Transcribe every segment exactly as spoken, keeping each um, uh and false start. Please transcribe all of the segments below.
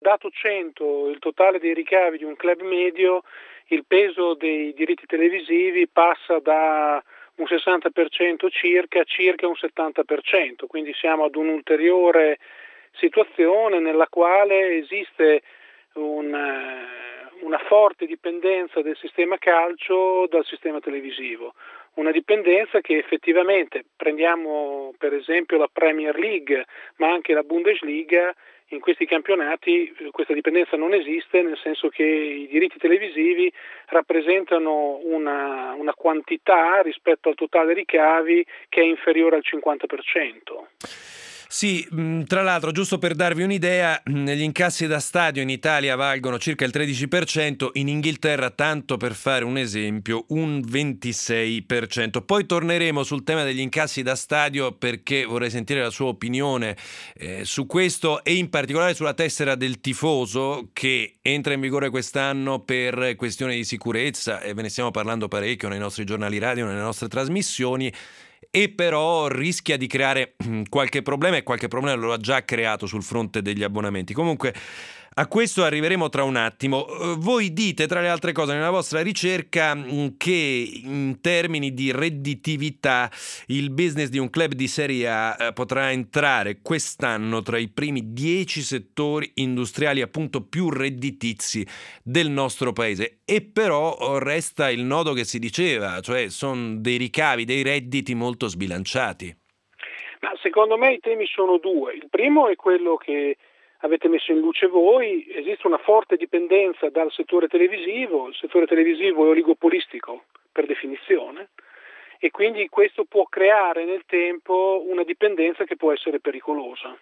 dato cento il totale dei ricavi di un club medio, il peso dei diritti televisivi passa da un sessanta per cento circa, circa un settanta per cento, quindi siamo ad un'ulteriore situazione nella quale esiste un, una forte dipendenza del sistema calcio dal sistema televisivo, una dipendenza che effettivamente, prendiamo per esempio la Premier League ma anche la Bundesliga, in questi campionati questa dipendenza non esiste, nel senso che i diritti televisivi rappresentano una, una quantità rispetto al totale ricavi che è inferiore al cinquanta per cento. Sì, tra l'altro, giusto per darvi un'idea, gli incassi da stadio in Italia valgono circa il tredici per cento, in Inghilterra, tanto per fare un esempio, un ventisei per cento. Poi torneremo sul tema degli incassi da stadio perché vorrei sentire la sua opinione eh, su questo e in particolare sulla tessera del tifoso che entra in vigore quest'anno per questioni di sicurezza e ve ne stiamo parlando parecchio nei nostri giornali radio, nelle nostre trasmissioni. E però rischia di creare qualche problema e qualche problema lo ha già creato sul fronte degli abbonamenti. Comunque a questo arriveremo tra un attimo. Voi dite tra le altre cose nella vostra ricerca che in termini di redditività il business di un club di Serie A potrà entrare quest'anno tra i primi dieci settori industriali appunto più redditizi del nostro paese. E però resta il nodo che si diceva, cioè sono dei ricavi, dei redditi molto sbilanciati. Ma secondo me i temi sono due. Il primo è quello che avete messo in luce voi, esiste una forte dipendenza dal settore televisivo, il settore televisivo è oligopolistico per definizione e quindi questo può creare nel tempo una dipendenza che può essere pericolosa.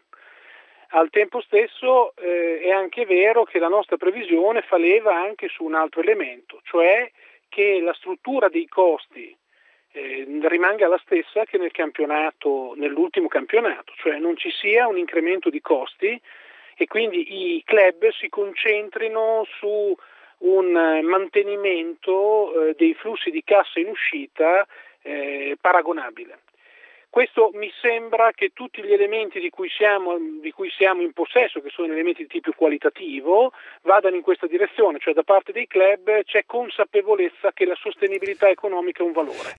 Al tempo stesso eh, è anche vero che la nostra previsione fa leva anche su un altro elemento, cioè che la struttura dei costi eh, rimanga la stessa che nel campionato, nell'ultimo campionato, cioè non ci sia un incremento di costi e quindi i club si concentrino su un mantenimento eh, dei flussi di cassa in uscita eh, paragonabile. Questo mi sembra che tutti gli elementi di cui siamo, di cui siamo in possesso, che sono elementi di tipo qualitativo, vadano in questa direzione, cioè da parte dei club c'è consapevolezza che la sostenibilità economica è un valore.